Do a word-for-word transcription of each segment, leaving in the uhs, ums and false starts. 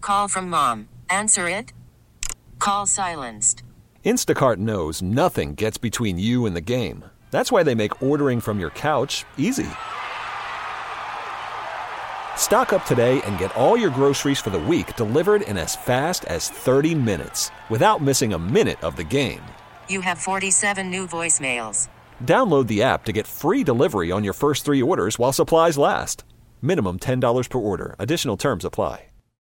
Call from mom. Answer it. Call silenced. Instacart knows nothing gets between you and the game. That's why they make ordering from your couch easy. Stock up today and get all your groceries for the week delivered in as fast as thirty minutes without missing a minute of the game. You have forty-seven new voicemails. Download the app to get free delivery on your first three orders while supplies last. Minimum ten dollars per order. Additional terms apply.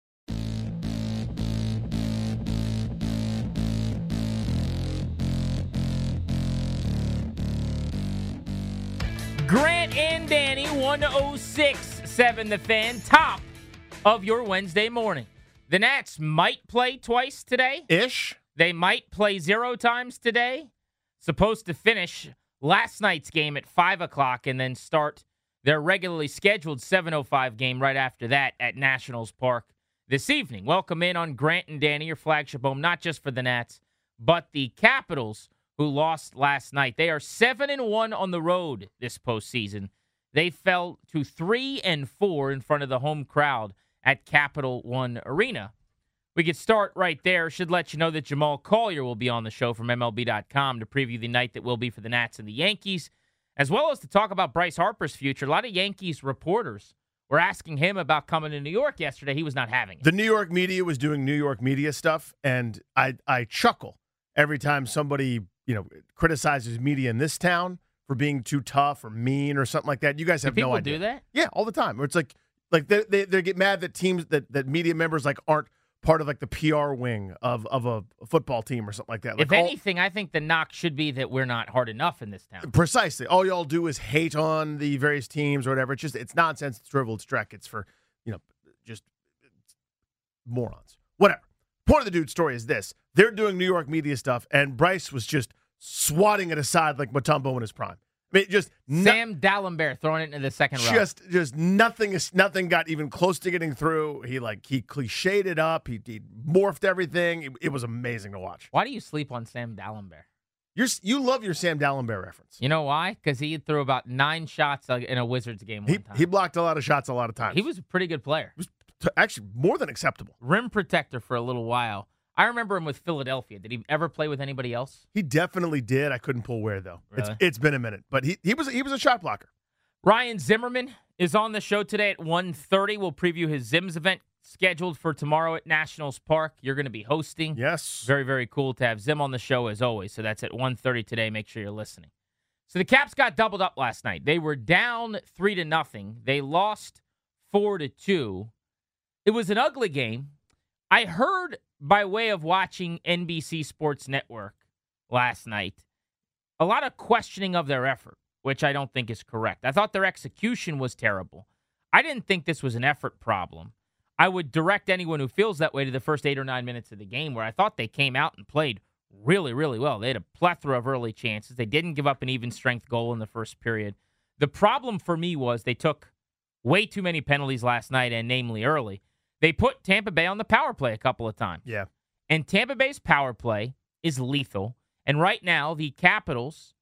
Grant and Danny, one oh six point seven The Fan, top of your Wednesday morning. The Nats might play twice today. Ish. They might play zero times today. Supposed to finish last night's game at five o'clock and then start their regularly scheduled seven oh five game right after that at Nationals Park this evening. Welcome in on Grant and Danny, your flagship home, not just for the Nats, but the Capitals, who lost last night. They are seven and one on the road this postseason. They fell to three and four in front of the home crowd at Capital One Arena. We could start right there. Should let you know that Jamal Collier will be on the show from M L B dot com to preview the night that will be for the Nats and the Yankees, as well as to talk about Bryce Harper's future. A lot of Yankees reporters were asking him about coming to New York yesterday. He was not having it. The New York media was doing New York media stuff, and I I chuckle every time somebody, you know, criticizes media in this town for being too tough or mean or something like that. You guys have do no idea. People do that? Yeah, all the time. It's like like they, they they get mad that teams that, that media members like aren't part of like the P R wing of of a football team or something like that. Like if all, anything, I think the knock should be that we're not hard enough in this town. Precisely. All y'all do is hate on the various teams or whatever. It's just it's nonsense. It's drivel. It's dreck. It's for, you know, just morons. Whatever. Point of the dude's story is this. They're doing New York media stuff, and Bryce was just swatting it aside like Mutombo in his prime. I mean, just Sam no, Dalembert throwing it into the second row. Just, just nothing is nothing got even close to getting through. He like he cliched it up. He, he morphed everything. It, it was amazing to watch. Why do you sleep on Sam Dalembert? You're you love your Sam Dalembert reference. You know why? Because he threw about nine shots in a Wizards game one he, time. He blocked a lot of shots a lot of times. He was a pretty good player. He was t- actually more than acceptable. Rim protector for a little while. I remember him with Philadelphia. Did he ever play with anybody else? He definitely did. I couldn't pull where though. Really? It's it's been a minute, but he he was he was a shot blocker. Ryan Zimmerman is on the show today at one thirty. We'll preview his Zims event scheduled for tomorrow at Nationals Park. You're going to be hosting. Yes. Very, very cool to have Zim on the show as always. So that's at one thirty today. Make sure you're listening. So the Caps got doubled up last night. They were down three to nothing. They lost four to two. It was an ugly game. I heard by way of watching N B C Sports Network last night a lot of questioning of their effort, which I don't think is correct. I thought their execution was terrible. I didn't think this was an effort problem. I would direct anyone who feels that way to the first eight or nine minutes of the game, where I thought they came out and played really, really well. They had a plethora of early chances. They didn't give up an even strength goal in the first period. The problem for me was they took way too many penalties last night, and namely early. They put Tampa Bay on the power play a couple of times. Yeah. And Tampa Bay's power play is lethal. And right now, the Capitals'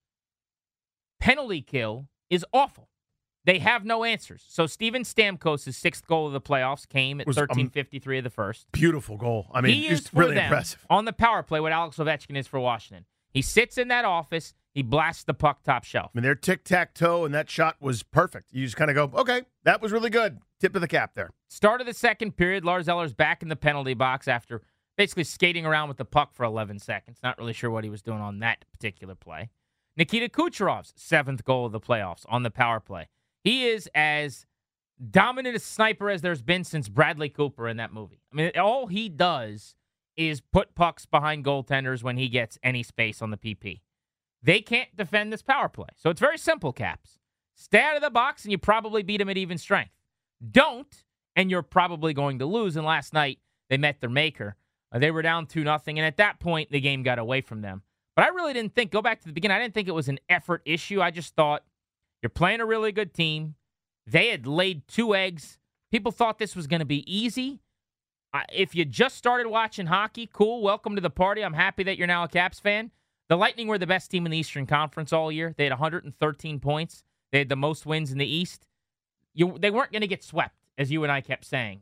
penalty kill is awful. They have no answers. So Steven Stamkos' sixth goal of the playoffs came at Was, thirteen fifty-three of the first. Beautiful goal. I mean, he is just for really them impressive. on the power play what Alex Ovechkin is for Washington. He sits in that office. He blasts the puck top shelf. I mean, their tic-tac-toe, and that shot was perfect. You just kind of go, okay, that was really good. Tip of the cap there. Start of the second period, Lars Eller's back in the penalty box after basically skating around with the puck for eleven seconds. Not really sure what he was doing on that particular play. Nikita Kucherov's seventh goal of the playoffs on the power play. He is as dominant a sniper as there's been since Bradley Cooper in that movie. I mean, all he does is put pucks behind goaltenders when he gets any space on the P P. They can't defend this power play. So it's very simple, Caps. Stay out of the box, and you probably beat them at even strength. Don't, and you're probably going to lose. And last night, they met their maker. Uh, they were down two nothing, and at that point, the game got away from them. But I really didn't think, go back to the beginning, I didn't think it was an effort issue. I just thought, you're playing a really good team. They had laid two eggs. People thought this was going to be easy. Uh, if you just started watching hockey, cool, welcome to the party. I'm happy that you're now a Caps fan. The Lightning were the best team in the Eastern Conference all year. They had one hundred thirteen points. They had the most wins in the East. You, they weren't going to get swept, as you and I kept saying.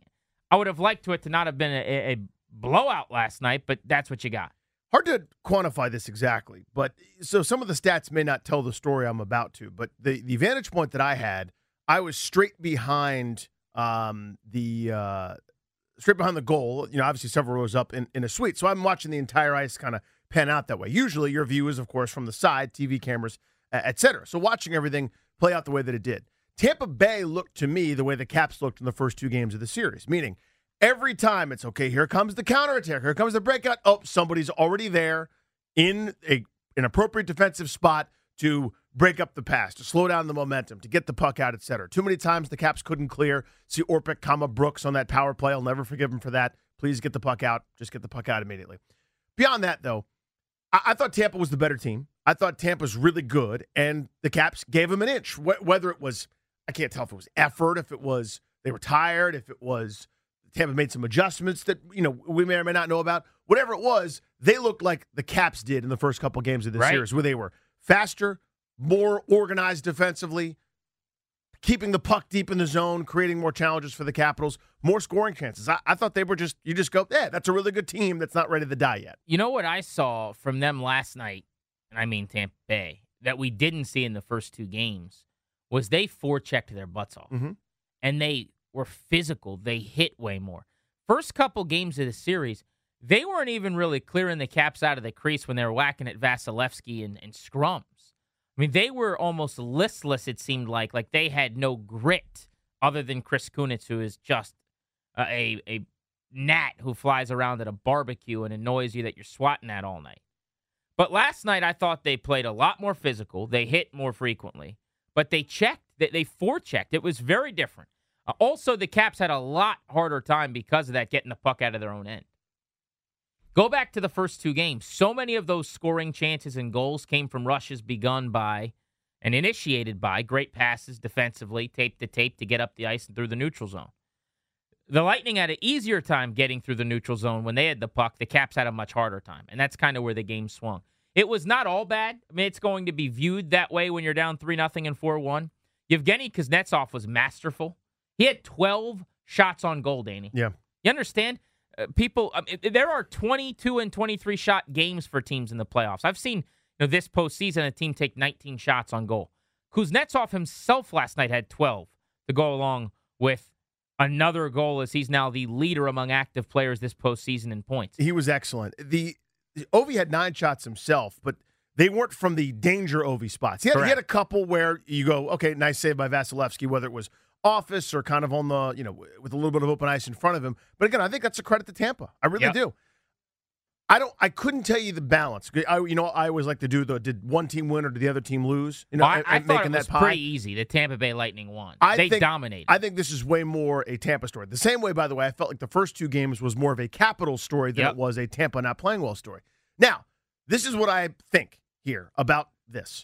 I would have liked to it to not have been a, a blowout last night, but that's what you got. Hard to quantify this exactly, but so some of the stats may not tell the story I'm about to, but the, the vantage point that I had, I was straight behind um, the uh, straight behind the goal, you know, obviously several rows up in, in a suite. So I'm watching the entire ice kind of pan out that way. Usually your view is, of course, from the side, T V cameras, et cetera. So watching everything play out the way that it did. Tampa Bay looked to me the way the Caps looked in the first two games of the series, meaning every time it's, okay, here comes the counterattack, here comes the breakout. Oh, somebody's already there in a, an appropriate defensive spot to break up the pass, to slow down the momentum, to get the puck out, et cetera. Too many times the Caps couldn't clear. See Orpik, comma Brooks on that power play. I'll never forgive him for that. Please get the puck out. Just get the puck out immediately. Beyond that, though, I, I thought Tampa was the better team. I thought Tampa's really good, and the Caps gave them an inch. Wh- whether it was, I can't tell if it was effort, if it was they were tired, if it was Tampa made some adjustments that, you know, we may or may not know about. Whatever it was, they looked like the Caps did in the first couple games of the Right. series, where they were faster, more organized defensively, keeping the puck deep in the zone, creating more challenges for the Capitals, more scoring chances. I, I thought they were just, you just go, yeah, that's a really good team that's not ready to die yet. You know what I saw from them last night, and I mean Tampa Bay, that we didn't see in the first two games, was they forechecked their butts off. Mm-hmm. And they were physical. They hit way more. First couple games of the series, they weren't even really clearing the Caps out of the crease when they were whacking at Vasilevsky and, and scrums. I mean, they were almost listless, it seemed like. Like they had no grit other than Chris Kunitz, who is just a, a, a gnat who flies around at a barbecue and annoys you that you're swatting at all night. But last night, I thought they played a lot more physical. They hit more frequently. But they checked. They, they forechecked. It was very different. Uh, also, the Caps had a lot harder time because of that, getting the puck out of their own end. Go back to the first two games. So many of those scoring chances and goals came from rushes begun by and initiated by great passes defensively, tape to tape to get up the ice and through the neutral zone. The Lightning had an easier time getting through the neutral zone when they had the puck. The Caps had a much harder time, and that's kind of where the game swung. It was not all bad. I mean, it's going to be viewed that way when you're down three nothing and four one. Yevgeny Kuznetsov was masterful. He had twelve shots on goal, Danny. Yeah. You understand? Uh, people, um, it, there are twenty-two and twenty-three shot games for teams in the playoffs. I've seen, you know, this postseason a team take nineteen shots on goal. Kuznetsov himself last night had twelve to go along with another goal, as he's now the leader among active players this postseason in points. He was excellent. The, the Ovi had nine shots himself, but they weren't from the danger Ovi spots. He had, he had a couple where you go, okay, nice save by Vasilevsky, whether it was office or kind of on the, you know, with a little bit of open ice in front of him. But again, I think that's a credit to Tampa. I really Yep. do. I don't. I couldn't tell you the balance. I, you know, I always like to do the did one team win or did the other team lose? You know, Well, I, and- I and thought making it was that pie. pretty easy. The Tampa Bay Lightning won. I they think- dominated. I think this is way more a Tampa story. The same way, by the way, I felt like the first two games was more of a Capital story than Yep. it was a Tampa not playing well story. Now, this is what I think here about this.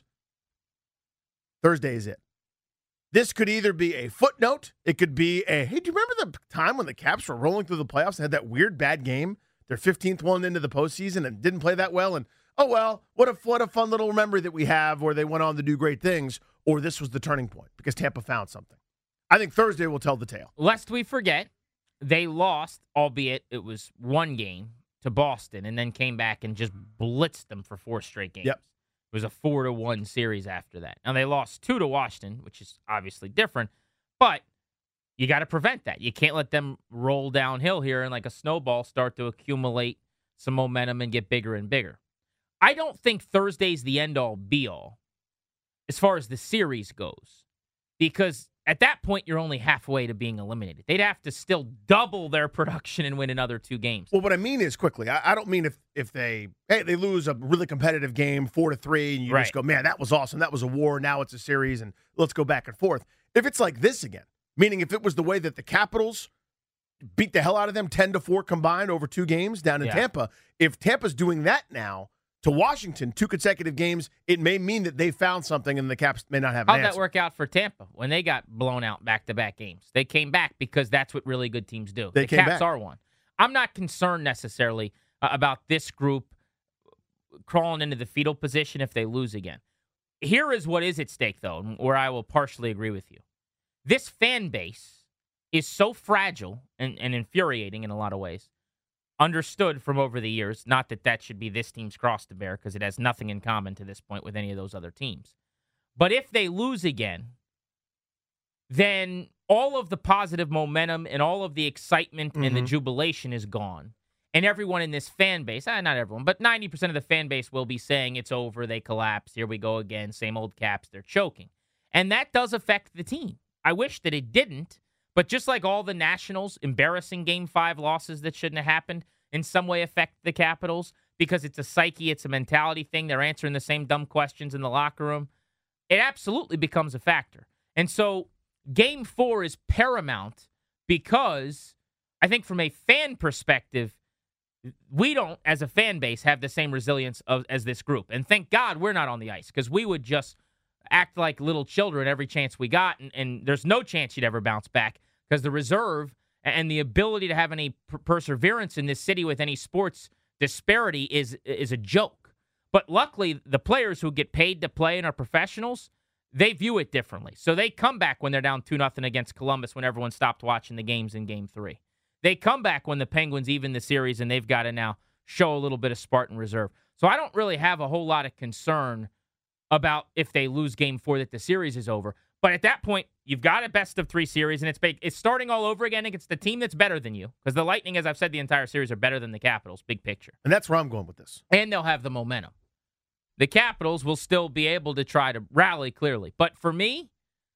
Thursday is it. This could either be a footnote. It could be a, hey, do you remember the time when the Caps were rolling through the playoffs and had that weird bad game? Their fifteenth one into the postseason and didn't play that well. And, oh, well, what a, what a fun little memory that we have where they went on to do great things. Or this was the turning point because Tampa found something. I think Thursday will tell the tale. Lest we forget, they lost, albeit it was one game, to Boston, and then came back and just blitzed them for four straight games. Yep. It was a four to one series after that. Now, they lost two to Washington, which is obviously different, but you got to prevent that. You can't let them roll downhill here and like a snowball start to accumulate some momentum and get bigger and bigger. I don't think Thursday's the end-all, be-all as far as the series goes, because at that point, you're only halfway to being eliminated. They'd have to still double their production and win another two games. Well, what I mean is quickly. I, I don't mean if if they hey they lose a really competitive game four to three and you Right. just go, man, that was awesome. That was a war. Now it's a series and let's go back and forth. If it's like this again, meaning if it was the way that the Capitals beat the hell out of them ten to four combined over two games down in Yeah. Tampa, if Tampa's doing that now to Washington, two consecutive games, it may mean that they found something and the Caps may not have an How'd that answer. work out for Tampa when they got blown out back-to-back games? They came back because that's what really good teams do. They the came Caps back. are one. I'm not concerned necessarily uh, about this group crawling into the fetal position if they lose again. Here is what is at stake, though, and where I will partially agree with you. This fan base is so fragile and, and infuriating in a lot of ways. Understood from over the years, not that that should be this team's cross to bear, because it has nothing in common to this point with any of those other teams. But if they lose again, then all of the positive momentum and all of the excitement mm-hmm. and the jubilation is gone. And everyone in this fan base, eh, not everyone, but ninety percent of the fan base will be saying it's over, they collapse, here we go again, same old Caps, they're choking. And that does affect the team. I wish that it didn't, but just like all the Nationals' embarrassing Game five losses that shouldn't have happened in some way affect the Capitals because it's a psyche, it's a mentality thing, they're answering the same dumb questions in the locker room, it absolutely becomes a factor. And so Game four is paramount because I think from a fan perspective, we don't, as a fan base, have the same resilience of, as this group. And thank God we're not on the ice because we would just act like little children every chance we got, and, and there's no chance you'd ever bounce back because the reserve and the ability to have any per- perseverance in this city with any sports disparity is is a joke. But luckily, the players who get paid to play and are professionals, they view it differently. So they come back when they're down two nothing against Columbus when everyone stopped watching the games in Game three. They come back when the Penguins even the series and they've got to now show a little bit of Spartan reserve. So I don't really have a whole lot of concern about if they lose Game four that the series is over. But at that point, you've got a best of three series, and it's it's starting all over again against the team that's better than you. Because the Lightning, as I've said the entire series, are better than the Capitals, big picture. And that's where I'm going with this. And they'll have the momentum. The Capitals will still be able to try to rally clearly. But for me,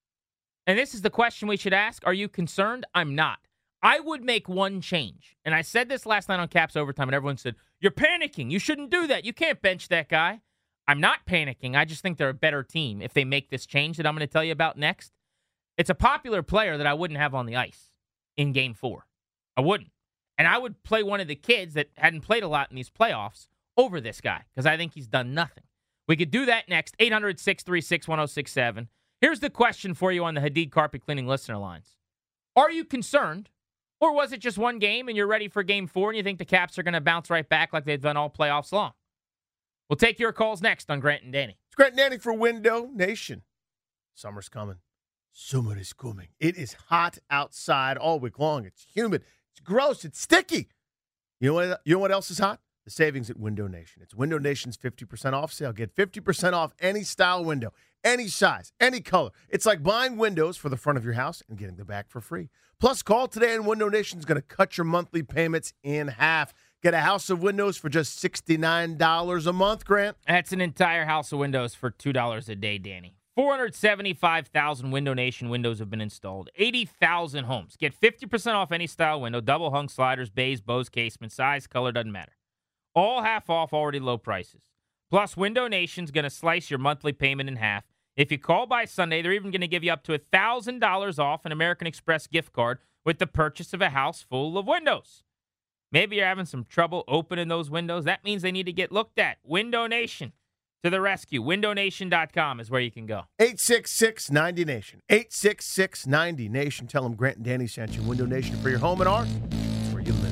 and this is the question we should ask, are you concerned? I'm not. I would make one change. And I said this last night on Caps Overtime, and everyone said, you're panicking. You shouldn't do that. You can't bench that guy. I'm not panicking. I just think they're a better team if they make this change that I'm going to tell you about next. It's a popular player that I wouldn't have on the ice in Game four. I wouldn't. And I would play one of the kids that hadn't played a lot in these playoffs over this guy because I think he's done nothing. We could do that next. eight hundred, six three six, one oh six seven. Here's the question for you on the Hadid Carpet Cleaning listener lines. Are you concerned? Or was it just one game and you're ready for Game four and you think the Caps are going to bounce right back like they've done all playoffs long? We'll take your calls next on Grant and Danny. It's Grant and Danny for Window Nation. Summer's coming. Summer is coming. It is hot outside all week long. It's humid. It's gross. It's sticky. You know what, you know what else is hot? The savings at Window Nation. It's Window Nation's fifty percent off sale. Get fifty percent off any style window, any size, any color. It's like buying windows for the front of your house and getting them back for free. Plus, call today and Window Nation's going to cut your monthly payments in half. Get a house of windows for just sixty-nine dollars a month, Grant. That's an entire house of windows for two dollars a day, Danny. four hundred seventy-five thousand Window Nation windows have been installed. eighty thousand homes. Get fifty percent off any style window, double hung sliders, bays, bows, casement, size, color, doesn't matter. All half off, already low prices. Plus, Window Nation's going to slice your monthly payment in half. If you call by Sunday, they're even going to give you up to one thousand dollars off an American Express gift card with the purchase of a house full of windows. Maybe you're having some trouble opening those windows. That means they need to get looked at. Window Nation to the rescue. window nation dot com is where you can go. eight six six, ninety nation. eight six six, ninety nation. Tell them Grant and Danny sent you. Window Nation for your home and art. It's where you live.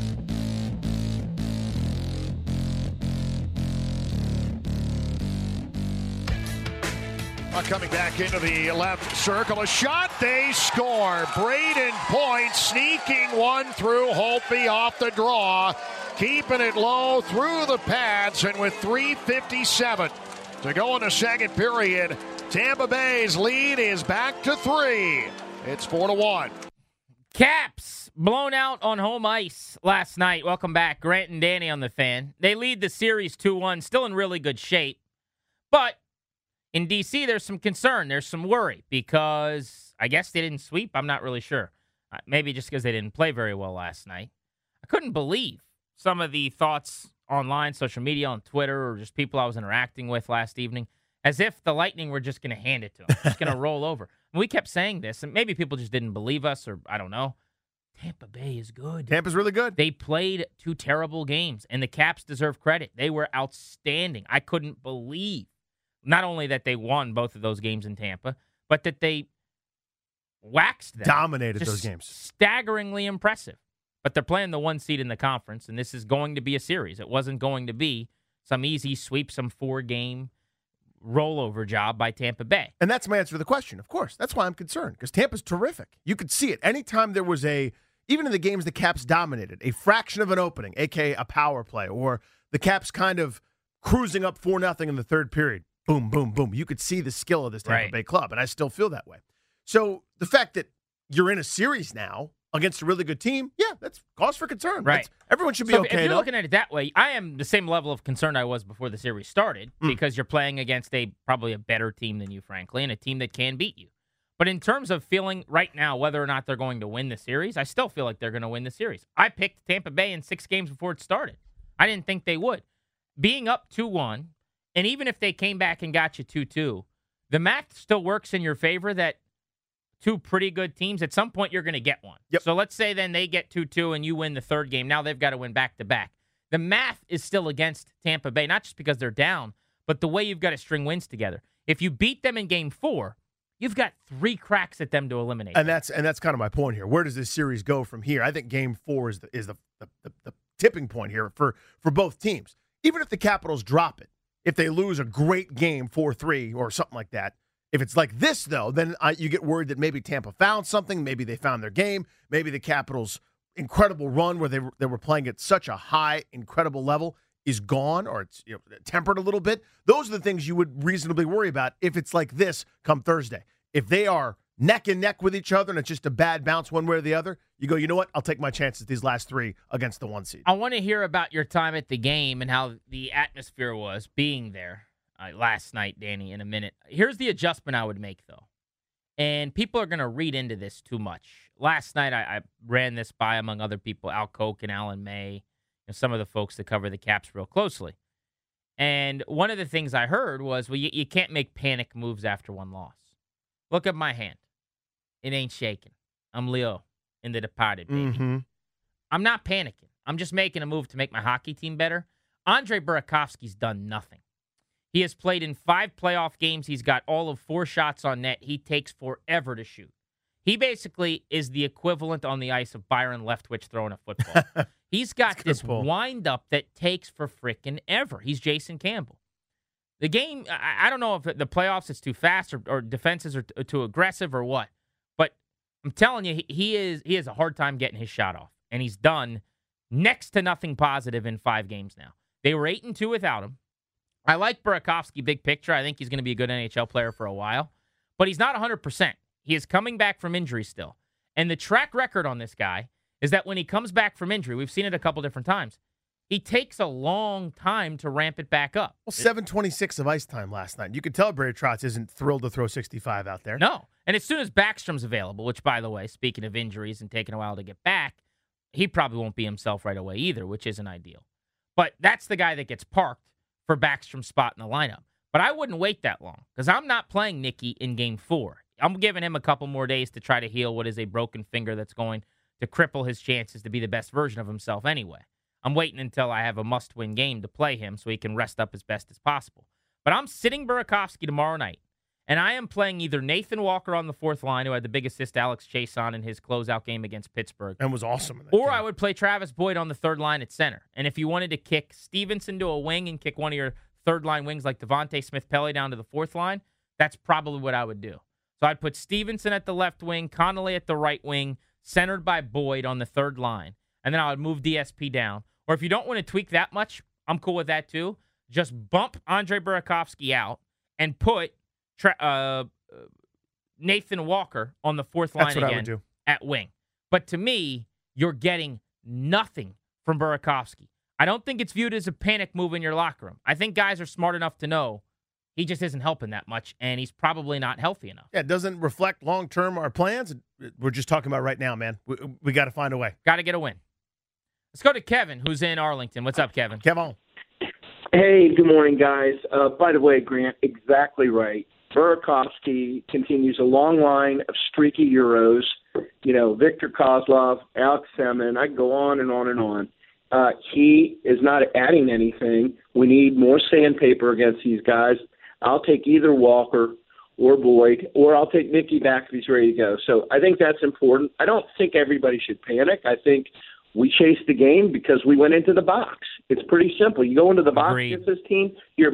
Coming back into the left circle, a shot, they score. Braden Point sneaking one through Holtby off the draw, keeping it low through the pads, and with three fifty-seven to go in the second period, Tampa Bay's lead is back to three. It's four to one. Caps blown out on home ice last night. Welcome back, Grant and Danny on the Fan. They lead the series two one, still in really good shape, but in D C, there's some concern. There's some worry because I guess they didn't sweep. I'm not really sure. Uh, maybe just because they didn't play very well last night. I couldn't believe some of the thoughts online, social media, on Twitter, or just people I was interacting with last evening, as if the Lightning were just going to hand it to them, just going to roll over. And we kept saying this, and maybe people just didn't believe us, or I don't know. Tampa Bay is good. Tampa's really good. They played two terrible games, and the Caps deserve credit. They were outstanding. I couldn't believe not only that they won both of those games in Tampa, but that they waxed them. Dominated Just those games. Staggeringly impressive. But they're playing the one seed in the conference, and this is going to be a series. It wasn't going to be some easy sweep, some four-game rollover job by Tampa Bay. And that's my answer to the question, of course. That's why I'm concerned, because Tampa's terrific. You could see it. Anytime there was a, even in the games the Caps dominated, a fraction of an opening, a k a a power play, or the Caps kind of cruising up four nothing in the third period, boom, boom, boom. You could see the skill of this Tampa Right. Bay club, and I still feel that way. So the fact that you're in a series now against a really good team, yeah, that's cause for concern. Right. That's, everyone should be So if- okay. if you're though. looking at it that way, I am the same level of concern I was before the series started Mm. because you're playing against a probably a better team than you, frankly, and a team that can beat you. But in terms of feeling right now whether or not they're going to win the series, I still feel like they're going to win the series. I picked Tampa Bay in six games before it started. I didn't think they would. Being up two one, and even if they came back and got you two two, the math still works in your favor that two pretty good teams, at some point you're going to get one. Yep. So let's say then they get two two and you win the third game. Now they've got to win back-to-back. The math is still against Tampa Bay, not just because they're down, but the way you've got to string wins together. If you beat them in game four, you've got three cracks at them to eliminate. And them. that's and that's kind of my point here. Where does this series go from here? I think Game Four is the is the the, the, the tipping point here for for both teams. Even if the Capitals drop it, if they lose a great game four three or something like that, if it's like this though, then I, you get worried that maybe Tampa found something, maybe they found their game, maybe the Capitals' incredible run where they were, they were playing at such a high, incredible level is gone, or it's, you know, tempered a little bit. Those are the things you would reasonably worry about if it's like this come Thursday. If they are neck and neck with each other and it's just a bad bounce one way or the other, you go, you know what? I'll take my chances these last three against the one seed. I want to hear about your time at the game and how the atmosphere was being there uh, last night, Danny, in a minute. Here's the adjustment I would make, though. And people are going to read into this too much. Last night, I, I ran this by, among other people, Al Koch and Alan May, and some of the folks that cover the Caps real closely. And one of the things I heard was, well, you, you can't make panic moves after one loss. Look at my hand. It ain't shaking. I'm Leo in The Departed, baby. Mm-hmm. I'm not panicking. I'm just making a move to make my hockey team better. Andrei Burakovsky's done nothing. He has played in five playoff games. He's got all of four shots on net. He takes forever to shoot. He basically is the equivalent on the ice of Byron Leftwich throwing a football. He's got this pull. wind-up that takes for frickin' ever. He's Jason Campbell. The game, I, I don't know if the playoffs is too fast or, or defenses are t- too aggressive or what, but I'm telling you, he, he is he has a hard time getting his shot off, and he's done next to nothing positive in five games now. They were eight and two without him. I like Burakovsky big picture. I think he's going to be a good N H L player for a while, but he's not one hundred percent. He is coming back from injury still. And the track record on this guy is that when he comes back from injury, we've seen it a couple different times, he takes a long time to ramp it back up. Well, seven twenty-six of ice time last night. You could tell Brady Trotz isn't thrilled to throw sixty-five out there. No. And as soon as Backstrom's available, which, by the way, speaking of injuries and taking a while to get back, he probably won't be himself right away either, which isn't ideal. But that's the guy that gets parked for Backstrom's spot in the lineup. But I wouldn't wait that long because I'm not playing Nicky in game four. I'm giving him a couple more days to try to heal what is a broken finger that's going to cripple his chances to be the best version of himself anyway. I'm waiting until I have a must-win game to play him so he can rest up as best as possible. But I'm sitting Burakovsky tomorrow night, and I am playing either Nathan Walker on the fourth line, who had the big assist to Alex Chase on in his closeout game against Pittsburgh, And was awesome in that or game. I would play Travis Boyd on the third line at center. And if you wanted to kick Stevenson to a wing and kick one of your third-line wings like Devontae Smith-Pelly down to the fourth line, that's probably what I would do. So I'd put Stevenson at the left wing, Connolly at the right wing, centered by Boyd on the third line. And then I would move D S P down. Or if you don't want to tweak that much, I'm cool with that too. Just bump Andrei Burakovsky out and put tra- uh, Nathan Walker on the fourth line That's what I again would do. at wing. But to me, you're getting nothing from Burakovsky. I don't think it's viewed as a panic move in your locker room. I think guys are smart enough to know he just isn't helping that much, and he's probably not healthy enough. Yeah, it doesn't reflect long-term our plans. We're just talking about right now, man. We, we got to find a way. Got to get a win. Let's go to Kevin, who's in Arlington. What's up, Kevin? Kevin. Hey, good morning, guys. Uh, by the way, Grant, exactly right. Burakovsky continues a long line of streaky Euros. You know, Victor Kozlov, Alex Semin. I can go on and on and on. Uh, he is not adding anything. We need more sandpaper against these guys. I'll take either Walker or Boyd, or I'll take Nicky back if he's ready to go. So I think that's important. I don't think everybody should panic. I think we chased the game because we went into the box. It's pretty simple. You go into the box Agreed. against this team, you're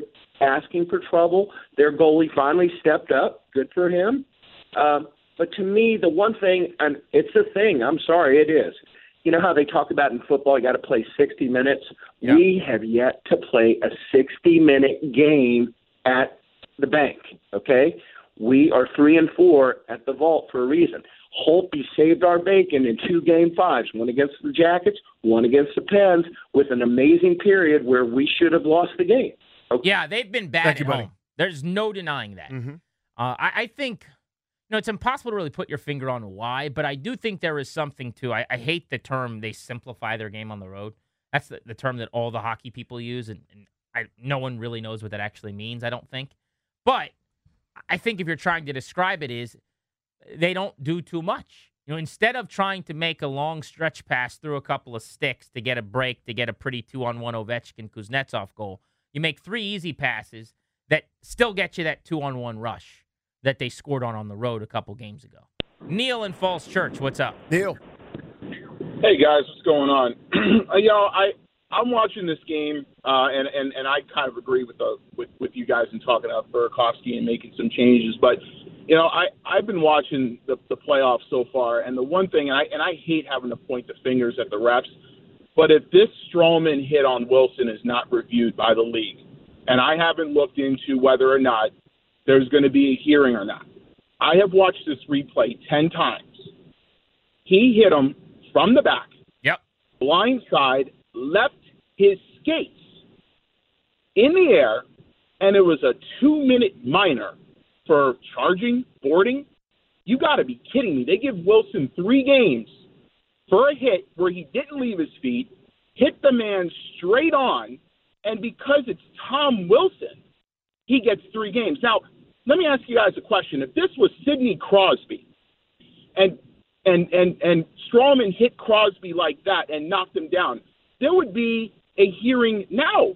asking for trouble. Their goalie finally stepped up. Good for him. Um, but to me, the one thing, and it's a thing, I'm sorry, it is. You know how they talk about in football, you got to play sixty minutes? Yeah. We have yet to play a sixty-minute game at the bank, okay? We are three and four at the vault for a reason. Holtby saved our bacon in two game fives, one against the Jackets, one against the Pens, with an amazing period where we should have lost the game. Okay? Yeah, they've been bad Thank at you, buddy. home. There's no denying that. Mm-hmm. Uh, I, I think, you know, it's impossible to really put your finger on why, but I do think there is something to, I, I hate the term they simplify their game on the road. That's the, the term that all the hockey people use, and, and I, no one really knows what that actually means, I don't think. But I think if you're trying to describe it is they don't do too much. You know, instead of trying to make a long stretch pass through a couple of sticks to get a break, to get a pretty two-on-one Ovechkin-Kuznetsov goal, you make three easy passes that still get you that two-on-one rush that they scored on on the road a couple games ago. Neil in Falls Church, what's up? Neil. Hey, guys, what's going on? you know, I, I'm watching this game, uh, and, and, and I kind of agree with, the, with with you guys in talking about Burakovsky and making some changes. But, you know, I, I've been watching the, the playoffs so far, and the one thing, and I, and I hate having to point the fingers at the refs, but if this Stroman hit on Wilson is not reviewed by the league, and I haven't looked into whether or not there's going to be a hearing or not. I have watched this replay ten times. He hit him from the back. Yep. Blind side, left his skates in the air, and it was a two-minute minor for charging, boarding. You got to be kidding me. They give Wilson three games for a hit where he didn't leave his feet, hit the man straight on, and because it's Tom Wilson, he gets three games. Now, let me ask you guys a question. If this was Sidney Crosby and and and and Stroman hit Crosby like that and knocked him down, there would be a hearing now.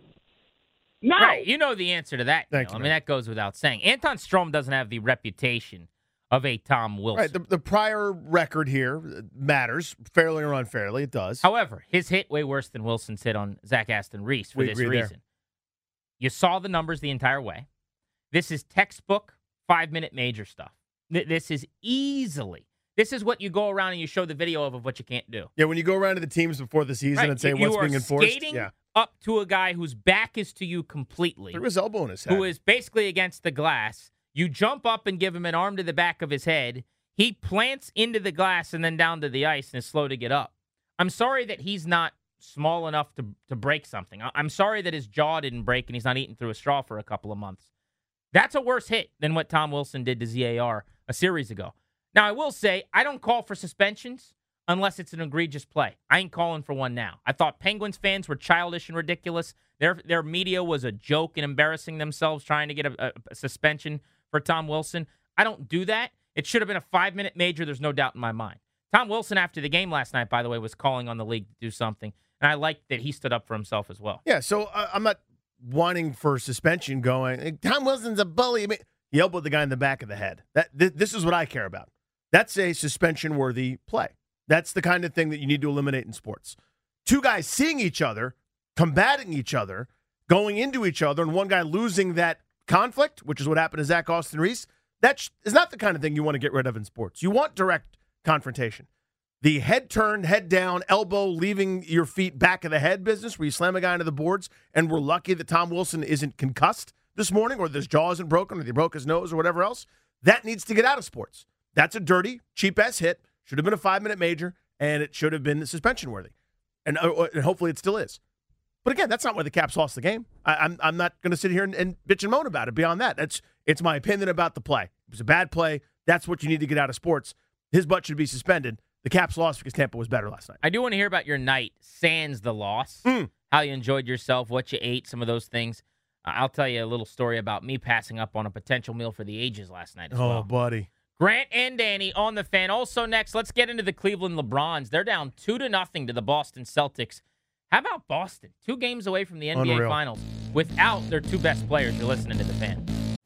Now. Right, you know the answer to that. Thank Neil. you, I mean, man. that goes without saying. Anton Strom doesn't have the reputation of a Tom Wilson. Right, the, the prior record here matters, fairly or unfairly, it does. However, his hit way worse than Wilson's hit on Zach Aston Reese for We this agree there. reason. You saw the numbers the entire way. This is textbook five-minute major stuff. Th- This is easily, this is what you go around and you show the video of, of what you can't do. Yeah, when you go around to the teams before the season Right. and say You- what's you are being enforced. skating Yeah. up to a guy whose back is to you completely, Threw his elbow in his head. who is basically against the glass. You jump up and give him an arm to the back of his head. He plants into the glass and then down to the ice and is slow to get up. I'm sorry that he's not small enough to, to break something. I- I'm sorry that his jaw didn't break and he's not eating through a straw for a couple of months. That's a worse hit than what Tom Wilson did to Z A R a series ago. Now, I will say, I don't call for suspensions unless it's an egregious play. I ain't calling for one now. I thought Penguins fans were childish and ridiculous. Their their media was a joke and embarrassing themselves trying to get a, a, a suspension for Tom Wilson. I don't do that. It should have been a five-minute major. There's no doubt in my mind. Tom Wilson, after the game last night, by the way, was calling on the league to do something, and I liked that he stood up for himself as well. Yeah, so uh, I'm not wanting for suspension going, "Hey, Tom Wilson's a bully." I mean, he elbowed the guy in the back of the head. That th- This is what I care about. That's a suspension-worthy play. That's the kind of thing that you need to eliminate in sports. Two guys seeing each other, combating each other, going into each other, and one guy losing that conflict, which is what happened to Zach Austin Reese, that sh- is not the kind of thing you want to get rid of in sports. You want direct confrontation. The head turn, head down, elbow leaving your feet back of the head business where you slam a guy into the boards, and we're lucky that Tom Wilson isn't concussed this morning or his jaw isn't broken or he broke his nose or whatever else. That needs to get out of sports. That's a dirty, cheap-ass hit. Should have been a five-minute major, and it should have been suspension-worthy. And, uh, and hopefully it still is. But again, that's not why the Caps lost the game. I, I'm I'm not going to sit here and, and bitch and moan about it beyond that. That's It's my opinion about the play. It was a bad play. That's what you need to get out of sports. His butt should be suspended. The Caps lost because Tampa was better last night. I do want to hear about your night, sans the loss, Mm. how you enjoyed yourself, what you ate, some of those things. Uh, I'll tell you a little story about me passing up on a potential meal for the ages last night as Oh, well. buddy. Grant and Danny on the Fan. Also next, let's get into the Cleveland LeBrons. They're down two to nothing to the Boston Celtics. How about Boston? Two games away from the N B A Unreal. Finals without their two best players. You're listening to the Fan.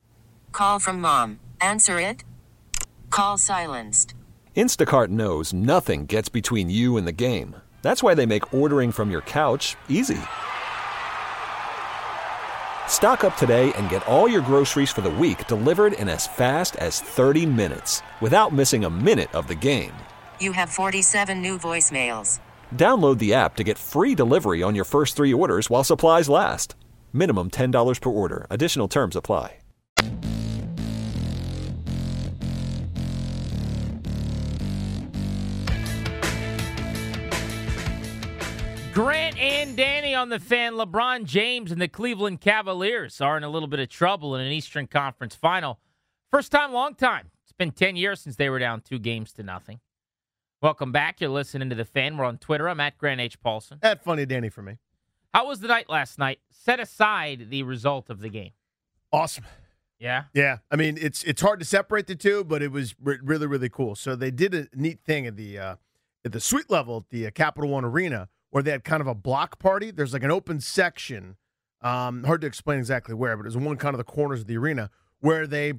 Call from mom. Answer it. Call silenced. Instacart knows nothing gets between you and the game. That's why they make ordering from your couch easy. Stock up today and get all your groceries for the week delivered in as fast as thirty minutes without missing a minute of the game. You have forty-seven new voicemails. Download the app to get free delivery on your first three orders while supplies last. Minimum ten dollars per order. Additional terms apply. Grant and Danny on the Fan. LeBron James and the Cleveland Cavaliers are in a little bit of trouble in an Eastern Conference final. First time, long time. It's been ten years since they were down two games to nothing. Welcome back. You're listening to the Fan. We're on Twitter. I'm at Grant H. Paulson. At Funny Danny for me. How was the night last night? Set aside the result of the game. Awesome. Yeah? Yeah. I mean, it's it's hard to separate the two, but it was re- really, really cool. So they did a neat thing at the uh, at the suite level at the uh, Capital One Arena, where they had kind of a block party. There's like an open section, um, hard to explain exactly where, but it was in one kind of the corners of the arena where they,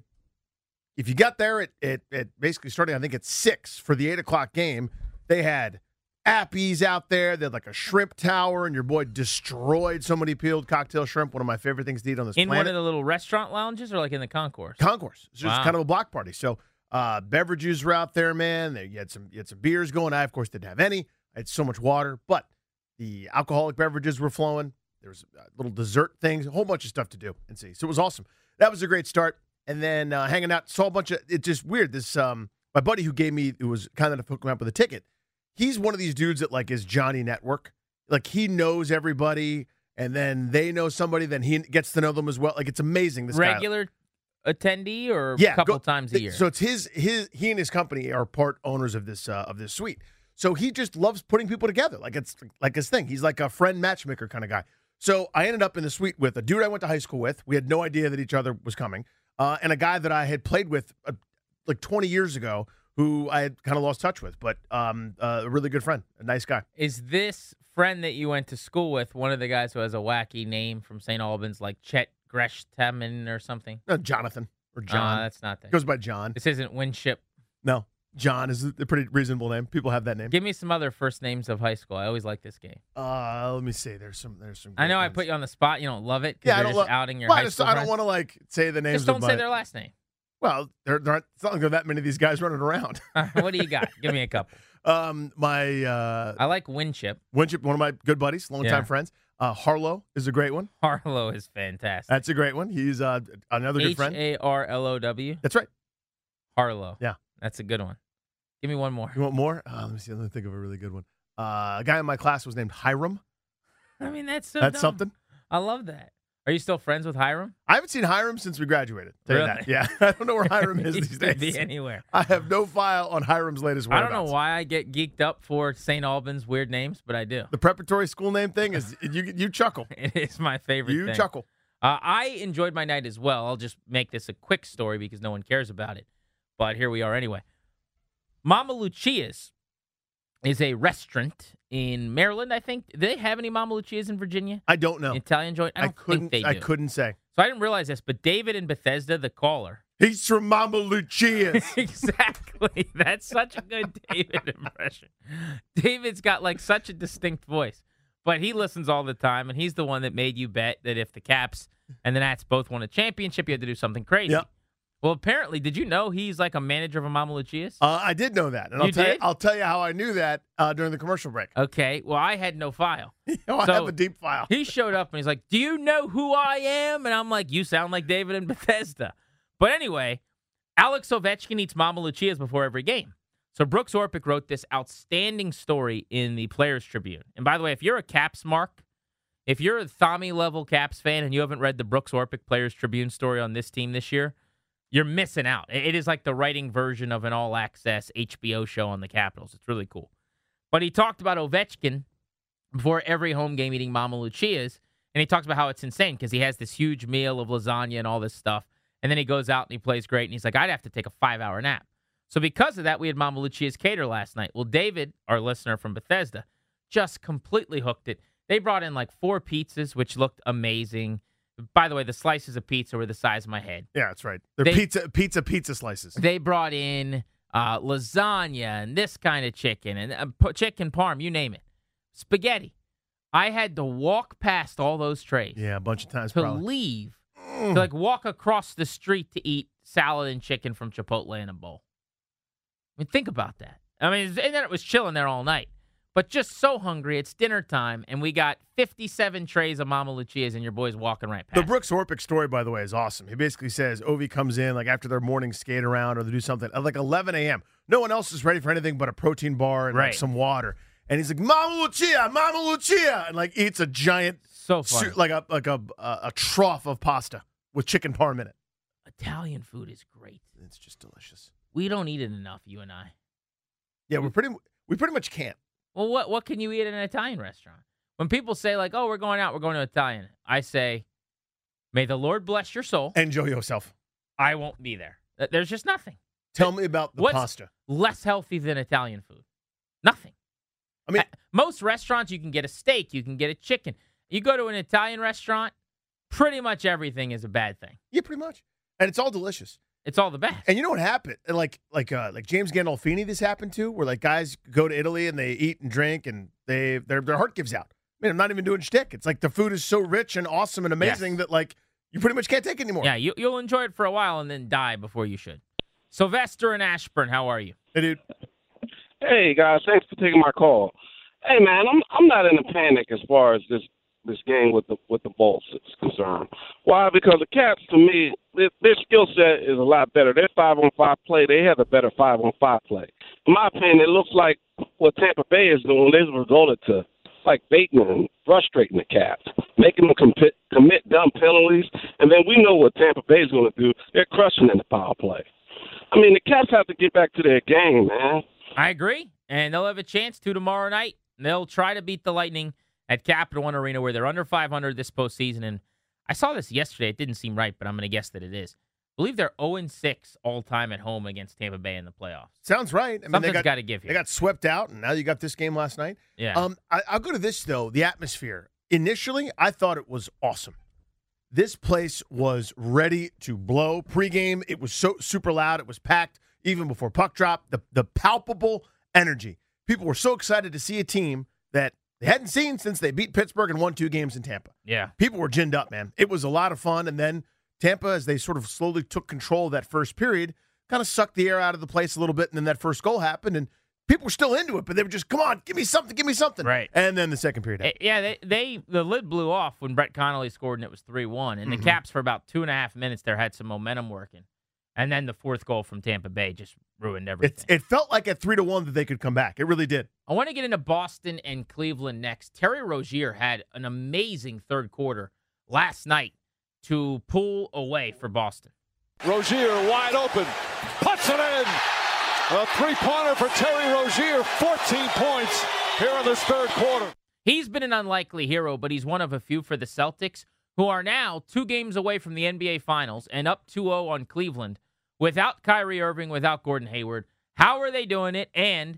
if you got there at, at, at basically starting, I think at six for the eight o'clock game, they had Appies out there. They had like a shrimp tower, and your boy destroyed so many peeled cocktail shrimp, one of my favorite things to eat on this in planet. one of the little restaurant lounges or like in the concourse? Concourse. It's just Wow. kind of a block party. So uh, beverages were out there, man. They, you, had some, you had some beers going. I, of course, didn't have any. I had so much water, but the alcoholic beverages were flowing. There was uh, little dessert things, a whole bunch of stuff to do and see. So it was awesome. That was a great start. And then uh, hanging out, saw a bunch of, it's just weird. This, um, my buddy who gave me, who was kind of hooking me up with a ticket, he's one of these dudes that like is Johnny Network. Like he knows everybody, and then they know somebody, then he gets to know them as well. Like it's amazing. This guy. Regular attendee or Yeah, a couple go- times a year? So it's his his he and his company are part owners of this uh, of this suite. So he just loves putting people together. Like it's like his thing. He's like a friend matchmaker kind of guy. So I ended up in the suite with a dude I went to high school with. We had no idea that each other was coming, uh, and a guy that I had played with uh, like twenty years ago, who I had kind of lost touch with, but um, uh, a really good friend, a nice guy. Is this friend that you went to school with one of the guys who has a wacky name from Saint Albans, like Chet Greshtaman or something? No, Jonathan or John. Uh, that's not that. Goes by John. This isn't Winship. No, John is a pretty reasonable name. People have that name. Give me some other first names of high school. I always like this game. Uh, let me see. There's some. There's some. I know I ones. put you on the spot. You don't love it because Yeah, I you're don't just lo- outing your Well, I high just school I don't friends. want to like say the names. Just don't of say my, their last name. Well, there, there aren't, it's not like there are that many of these guys running around. What do you got? Give me a couple. um, my uh, I like Winship. Winship, one of my good buddies, longtime Yeah. friends. Uh, Harlow is a great one. Harlow is fantastic. That's a great one. He's uh, another good H friend. A R L O W. That's right. Harlow. Yeah. That's a good one. Give me one more. You want more? Uh, let me see. Let me think of a really good one. Uh, a guy in my class was named Hiram. I mean, that's so That's dumb. something. I love that. Are you still friends with Hiram? I haven't seen Hiram since we graduated. Tell you Really? that. Yeah, I don't know where Hiram is He these could days. be anywhere. I have no file on Hiram's latest I whereabouts. don't know why I get geeked up for Saint Albans weird names, but I do. The preparatory school name thing is you. You chuckle. It is my favorite You thing. chuckle. Uh, I enjoyed my night as well. I'll just make this a quick story because no one cares about it. But here we are anyway. Mama Lucia's is a restaurant in Maryland, I think. Do they have any Mama Lucia's in Virginia? I don't know. Italian joint? I I don't couldn't. think they I do. couldn't say. So I didn't realize this, but David in Bethesda, the caller. He's from Mama Lucia's. Exactly. That's such a good David impression. David's got like such a distinct voice, but he listens all the time, and he's the one that made you bet that if the Caps and the Nats both won a championship, you had to do something crazy. Yep. Well, apparently, did you know he's like a manager of a Mama Lucia's? Uh, I did know that, and I'll You tell did? you. I'll tell you how I knew that uh, during the commercial break. Okay. Well, I had no file. Oh, I So- have a deep file. He showed up and he's like, "Do you know who I am?" And I'm like, "You sound like David in Bethesda." But anyway, Alex Ovechkin eats Mama Lucia's before every game. So Brooks Orpik wrote this outstanding story in the Players Tribune. And by the way, if you're a Caps mark, if you're a Thommy level Caps fan and you haven't read the Brooks Orpik Players Tribune story on this team this year, you're missing out. It is like the writing version of an all-access H B O show on the Capitals. It's really cool. But he talked about Ovechkin before every home game eating Mama Lucia's, and he talks about how it's insane because he has this huge meal of lasagna and all this stuff, and then he goes out and he plays great, and he's like, I'd have to take a five-hour nap. So because of that, we had Mama Lucia's cater last night. Well, David, our listener from Bethesda, just completely hooked it. They brought in like four pizzas, which looked amazing. By the way, the slices of pizza were the size of my head. Yeah, that's right. They're They- pizza, pizza, pizza slices. They brought in uh, lasagna and this kind of chicken and uh, p- chicken parm, you name it. Spaghetti. I had to walk past all those trays. Yeah, a bunch of times to probably. leave, Mm. to like walk across the street to eat salad and chicken from Chipotle in a bowl. I mean, think about that. I mean, and then it was chilling there all night. But just so hungry, it's dinner time, and we got fifty-seven trays of Mama Lucia's, and your boy's walking right past. The Brooks Orpik story, by the way, is awesome. He basically says Ovi comes in like after their morning skate around or they do something at like eleven a.m. No one else is ready for anything but a protein bar and Right. like some water. And he's like, Mama Lucia, Mama Lucia, and like eats a giant, So funny. su- like a like a, a a trough of pasta with chicken parm in it. Italian food is great. It's just delicious. We don't eat it enough, you and I. Yeah, we're pretty. We pretty much can't. Well, what what can you eat at an Italian restaurant? When people say, like, oh, we're going out, we're going to Italian, I say, may the Lord bless your soul. Enjoy yourself. I won't be there. Th- There's just nothing. Tell me about the What's pasta. less healthy than Italian food? Nothing. I mean, At most restaurants, you can get a steak, you can get a chicken. You go to an Italian restaurant, pretty much everything is a bad thing. yeah, pretty much, and it's all delicious. It's all the best. And you know what happened? Like like uh, like James Gandolfini, this happened to, where like guys go to Italy and they eat and drink and they their their heart gives out. I mean, I'm not even doing shtick. It's like the food is so rich and awesome and amazing Yes. that like you pretty much can't take it anymore. Yeah, you, you'll enjoy it for a while and then die before you should. Sylvester in Ashburn, how are you? Hey, dude. Hey guys, thanks for taking my call. Hey man, I'm I'm not in a panic as far as this this game with the with the Bolts is concerned. Why? Because the Cats, to me, their, their skill set is a lot better. Their five on five play, they have a better five on five play. In my opinion, it looks like what Tampa Bay is doing. They resorted to like baiting and frustrating the Cats, making them commit, commit dumb penalties, and then we know what Tampa Bay is going to do. They're crushing in the power play. I mean, the Cats have to get back to their game, man. I agree, and they'll have a chance to tomorrow night. They'll try to beat the Lightning at Capital One Arena, where they're under five hundred this postseason. And I saw this yesterday. It didn't seem right, but I'm going to guess that it is. I believe they're oh and six all-time at home against Tampa Bay in the playoffs. Sounds right. I mean, Something's they got got to give you. they got swept out, and now you got this game last night. yeah. Um, I, I'll go to this though. The atmosphere. Initially, I thought it was awesome. This place was ready to blow. Pre-game, it was so super loud. It was packed even before puck drop. The the palpable energy. People were so excited to see a team that they hadn't seen since they beat Pittsburgh and won two games in Tampa. yeah. People were ginned up, man. It was a lot of fun. And then Tampa, as they sort of slowly took control of that first period, kind of sucked the air out of the place a little bit. And then that first goal happened, and people were still into it, but they were just, come on, give me something, give me something. Right. And then the second period happened. Eh, Yeah, they, they the lid blew off when Brett Connolly scored, and it was three one. And Mhm. the Caps, for about two and a half minutes there, had some momentum working. And then the fourth goal from Tampa Bay just ruined everything. It, it felt like at three to one that they could come back. It really did. I want to get into Boston and Cleveland next. Terry Rozier had an amazing third quarter last night to pull away for Boston. Rozier wide open, puts it in. A three-pointer for Terry Rozier, fourteen points here in this third quarter. He's been an unlikely hero, but he's one of a few for the Celtics, who are now two games away from the N B A Finals and up two oh on Cleveland without Kyrie Irving, without Gordon Hayward. How are they doing it? And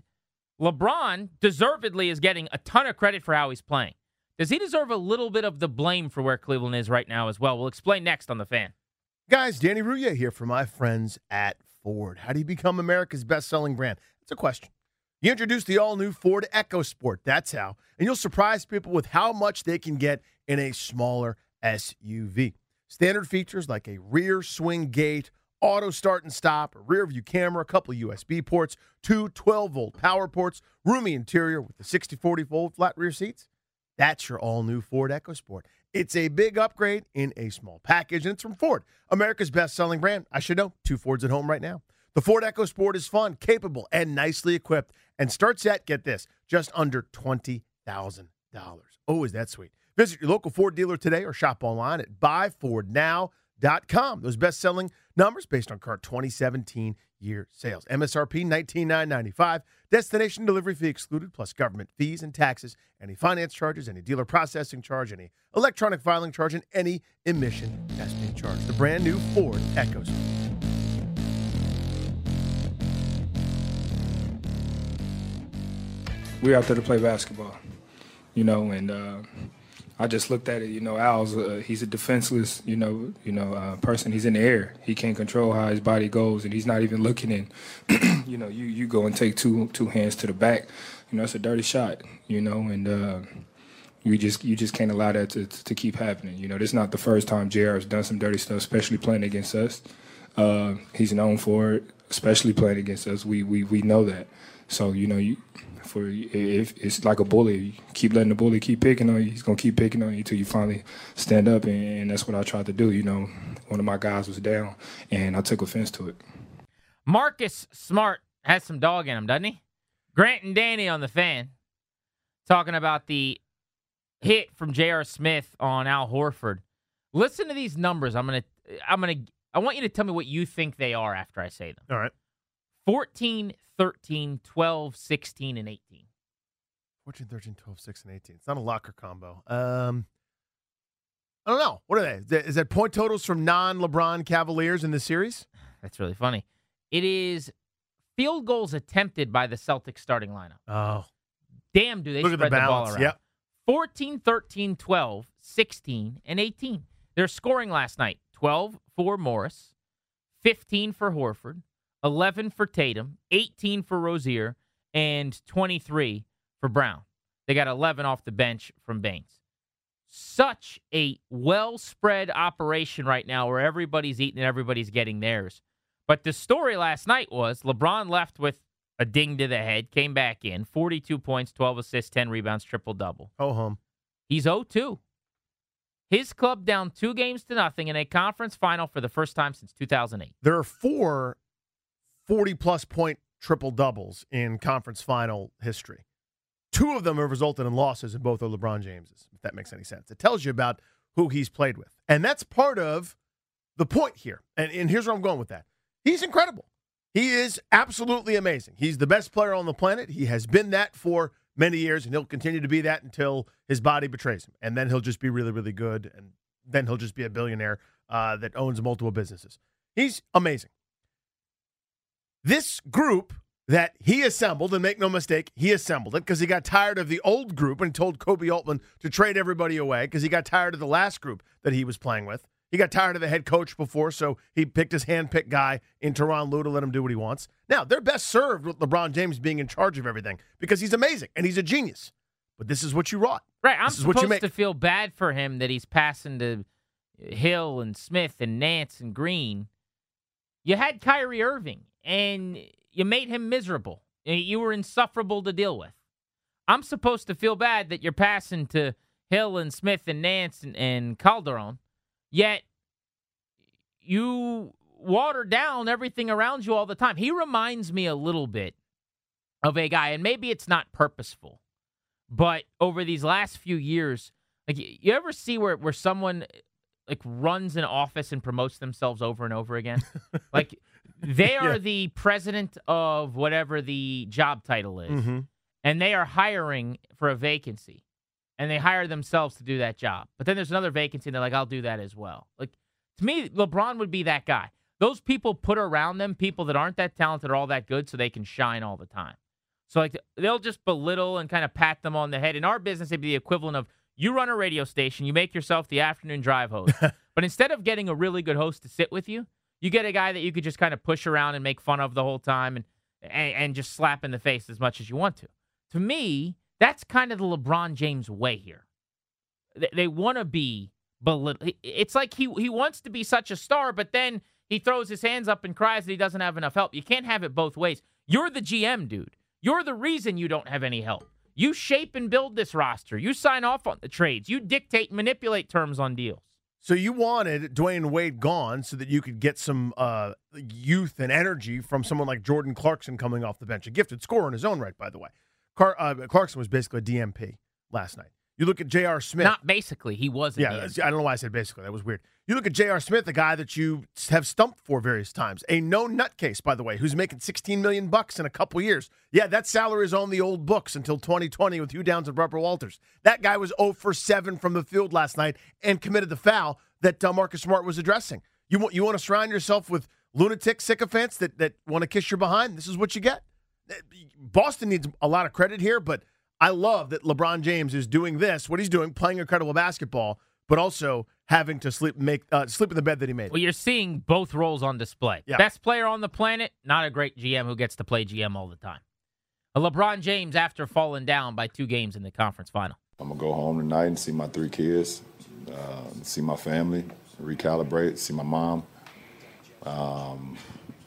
LeBron deservedly is getting a ton of credit for how he's playing. Does he deserve a little bit of the blame for where Cleveland is right now as well? We'll explain next on The Fan. Guys, Danny Rouillet here for my friends at Ford. How do you become America's best-selling brand? It's a question. You introduce the all-new Ford EcoSport. That's how. And you'll surprise people with how much they can get in a smaller S U V. Standard features like a rear swing gate, auto start and stop, a rear view camera, a couple of U S B ports, two twelve-volt power ports, roomy interior with the sixty forty fold flat rear seats. That's your all-new Ford EcoSport. It's a big upgrade in a small package, and it's from Ford, America's best-selling brand. I should know. Two Fords at home right now. The Ford EcoSport is fun, capable, and nicely equipped, and starts at, get this, just under twenty thousand dollars. Oh, is that sweet? Visit your local Ford dealer today or shop online at buy ford now dot com. Those best-selling numbers based on current twenty seventeen year sales. M S R P nineteen thousand nine hundred ninety-five dollars. Destination delivery fee excluded, plus government fees and taxes, any finance charges, any dealer processing charge, any electronic filing charge, and any emission testing charge. The brand new Ford EcoSport. We're out there to play basketball, you know, and uh, I just looked at it, you know, Al's, uh, he's a defenseless, you know, you know, uh, person. He's in the air. He can't control how his body goes, and he's not even looking in. You know, you, you go and take two two hands to the back. You know, it's a dirty shot, you know, and, uh, We just you just can't allow that to to keep happening. You know, this is not the first time J R has done some dirty stuff, especially playing against us. Uh, he's known for it, especially playing against us. We we we know that. So you know, you for if it's like a bully, you keep letting the bully keep picking on you. He's gonna keep picking on you until you finally stand up, and, and that's what I tried to do. You know, one of my guys was down, and I took offense to it. Marcus Smart has some dog in him, doesn't he? Grant and Danny on the Fan talking about the hit from J R. Smith on Al Horford. Listen to these numbers. I'm gonna, I'm gonna, I want you to tell me what you think they are after I say them. All right. fourteen, thirteen, twelve, sixteen, and eighteen. fourteen, thirteen, twelve, six, and eighteen. It's not a locker combo. Um, I don't know. What are they? Is that, is that point totals from non-LeBron Cavaliers in this series? That's really funny. It is field goals attempted by the Celtics starting lineup. Oh. Damn, do they Look spread at the, the ball balance. around. Yep. fourteen, thirteen, twelve, sixteen, and eighteen. Their scoring last night, twelve for Morris, fifteen for Horford, eleven for Tatum, eighteen for Rozier, and twenty-three for Brown. They got eleven off the bench from Baines. Such a well-spread operation right now where everybody's eating and everybody's getting theirs. But the story last night was LeBron left with a ding to the head, came back in, forty-two points, twelve assists, ten rebounds, triple-double. Oh, home. He's oh two. His club down two games to nothing in a conference final for the first time since two thousand eight. There are four forty-plus point triple-doubles in conference final history. Two of them have resulted in losses, and both are LeBron James's, if that makes any sense. It tells you about who he's played with. And that's part of the point here. And, and here's where I'm going with that. He's incredible. He is absolutely amazing. He's the best player on the planet. He has been that for many years, and he'll continue to be that until his body betrays him. And then he'll just be really, really good, and then he'll just be a billionaire uh, that owns multiple businesses. He's amazing. This group that he assembled, and make no mistake, he assembled it because he got tired of the old group and told Kobe Altman to trade everybody away because he got tired of the last group that he was playing with. He got tired of the head coach before, so he picked his hand-picked guy in Tyronn Lue to let him do what he wants. Now, they're best served with LeBron James being in charge of everything because he's amazing and he's a genius. But this is what you wrought. Right, I'm this is what you supposed make. to feel bad for him that he's passing to Hill and Smith and Nance and Green. You had Kyrie Irving, and you made him miserable. You were insufferable to deal with. I'm supposed to feel bad that you're passing to Hill and Smith and Nance and, and Calderon, yet you water down everything around you all the time. He reminds me a little bit of a guy, and maybe it's not purposeful, but over these last few years, like you ever see where, where someone like runs an office and promotes themselves over and over again? Like they are yeah. the president of whatever the job title is, mm-hmm. and they are hiring for a vacancy, and they hire themselves to do that job. But then there's another vacancy, and they're like, I'll do that as well. Like to me, LeBron would be that guy. Those people put around them people that aren't that talented or all that good so they can shine all the time. So like they'll just belittle and kind of pat them on the head. In our business, it'd be the equivalent of you run a radio station, you make yourself the afternoon drive host. But instead of getting a really good host to sit with you, you get a guy that you could just kind of push around and make fun of the whole time and, and, and just slap in the face as much as you want to. To me, that's kind of the LeBron James way here. They, they want to be belittled. It's like he, he wants to be such a star, but then he throws his hands up and cries that he doesn't have enough help. You can't have it both ways. You're the G M, dude. You're the reason you don't have any help. You shape and build this roster. You sign off on the trades. You dictate and manipulate terms on deals. So you wanted Dwayne Wade gone so that you could get some uh, youth and energy from someone like Jordan Clarkson coming off the bench. A gifted scorer in his own right, by the way. Car- uh, Clarkson was basically a D M P last night. You look at J R. Smith. Not basically. He was a Yeah, D M P. I don't know why I said basically. That was weird. You look at J R. Smith, a guy that you have stumped for various times. A no nutcase, by the way, who's making sixteen million bucks in a couple years. Yeah, that salary is on the old books until twenty twenty with Hugh Downs and Barbara Walters. That guy was zero for seven from the field last night and committed the foul that uh, Marcus Smart was addressing. You want you want to surround yourself with lunatic sycophants that, that want to kiss your behind? This is what you get. Boston needs a lot of credit here, but I love that LeBron James is doing this, what he's doing, playing incredible basketball, but also having to sleep make uh, sleep in the bed that he made. Well, you're seeing both roles on display. Yeah. Best player on the planet, not a great G M who gets to play G M all the time. A LeBron James after falling down by two games in the conference final. I'm going to go home tonight and see my three kids, uh, see my family, recalibrate, see my mom. Um,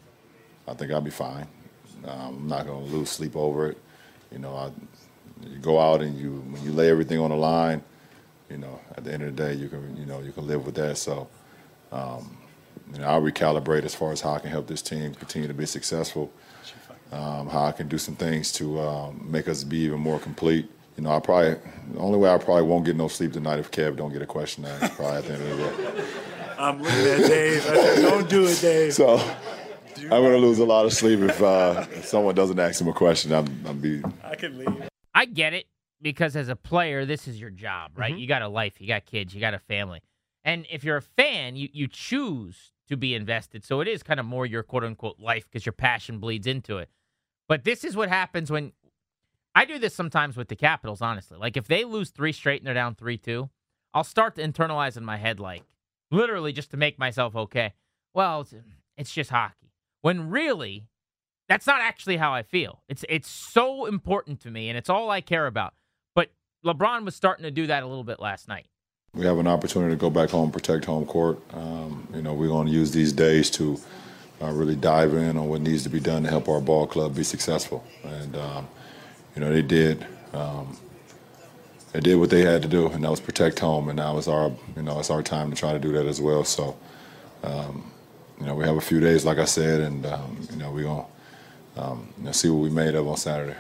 I think I'll be fine. Um, I'm not going to lose sleep over it. You know, I, you go out and you when you lay everything on the line, you know, at the end of the day, you can you know you can live with that. So, um, you know, I'll recalibrate as far as how I can help this team continue to be successful. Um, how I can do some things to um, make us be even more complete. You know, I probably the only way I probably won't get no sleep tonight if Kev don't get a question asked. Probably at the end of the day. I'm looking at Dave. I said, don't do it, Dave. So I'm going to lose a lot of sleep if, uh, if someone doesn't ask him a question. I'm, I'm be. I can leave. I get it, because as a player, this is your job, right? Mm-hmm. You got a life, you got kids, you got a family. And if you're a fan, you, you choose to be invested. So it is kind of more your quote-unquote life because your passion bleeds into it. But this is what happens when – I do this sometimes with the Capitals, honestly. Like, if they lose three straight and they're down three two, I'll start to internalize in my head, like, literally just to make myself okay. Well, it's, it's just hockey. When really – that's not actually how I feel. It's it's so important to me, and it's all I care about. But LeBron was starting to do that a little bit last night. We have an opportunity to go back home, protect home court. Um, you know, we're going to use these days to uh, really dive in on what needs to be done to help our ball club be successful. And, um, you know, they did. Um, they did what they had to do, and that was protect home. And now it's our, you know, it's our time to try to do that as well. So, um, you know, we have a few days, like I said, and, um, you know, we're going to, Um, you know, see what we made of on Saturday.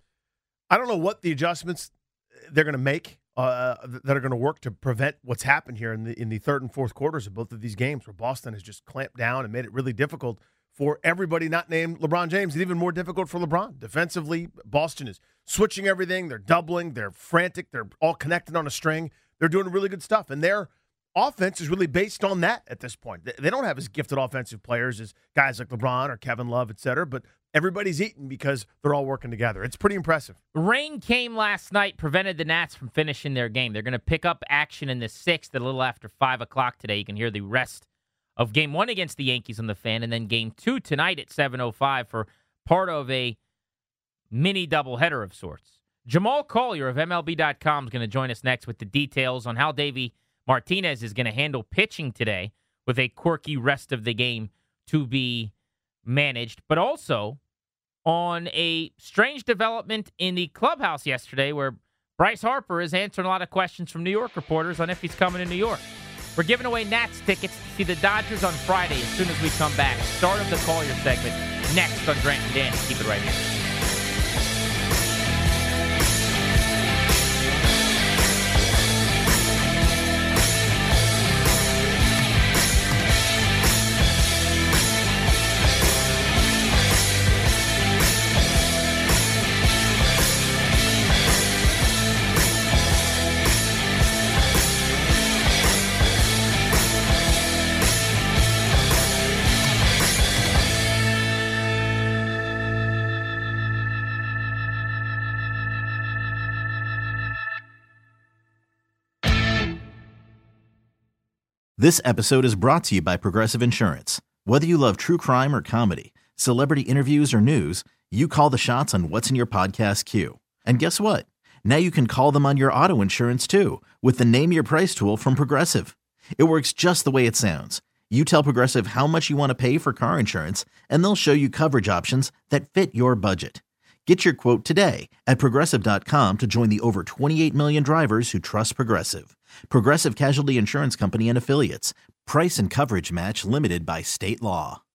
I don't know what the adjustments they're going to make uh, that are going to work to prevent what's happened here in the in the third and fourth quarters of both of these games, where Boston has just clamped down and made it really difficult for everybody not named LeBron James, and even more difficult for LeBron. Defensively, Boston is switching everything. They're doubling. They're frantic. They're all connected on a string. They're doing really good stuff, and their offense is really based on that at this point. They don't have as gifted offensive players as guys like LeBron or Kevin Love, et cetera, but everybody's eating because they're all working together. It's pretty impressive. Rain came last night, prevented the Nats from finishing their game. They're going to pick up action in the sixth a little after five o'clock today. You can hear the rest of game one against the Yankees on the Fan, and then game two tonight at seven oh five for part of a mini doubleheader of sorts. Jamal Collier of M L B dot com is going to join us next with the details on how Davey Martinez is going to handle pitching today with a quirky rest of the game to be managed, but also on a strange development in the clubhouse yesterday where Bryce Harper is answering a lot of questions from New York reporters on if he's coming to New York. We're giving away Nats tickets to see the Dodgers on Friday as soon as we come back. Start of the Collier segment next on Grant and Danny. Keep it right here. This episode is brought to you by Progressive Insurance. Whether you love true crime or comedy, celebrity interviews or news, you call the shots on what's in your podcast queue. And guess what? Now you can call them on your auto insurance too with the Name Your Price tool from Progressive. It works just the way it sounds. You tell Progressive how much you want to pay for car insurance, and they'll show you coverage options that fit your budget. Get your quote today at Progressive dot com to join the over twenty-eight million drivers who trust Progressive. Progressive Casualty Insurance Company and Affiliates. Price and coverage match limited by state law.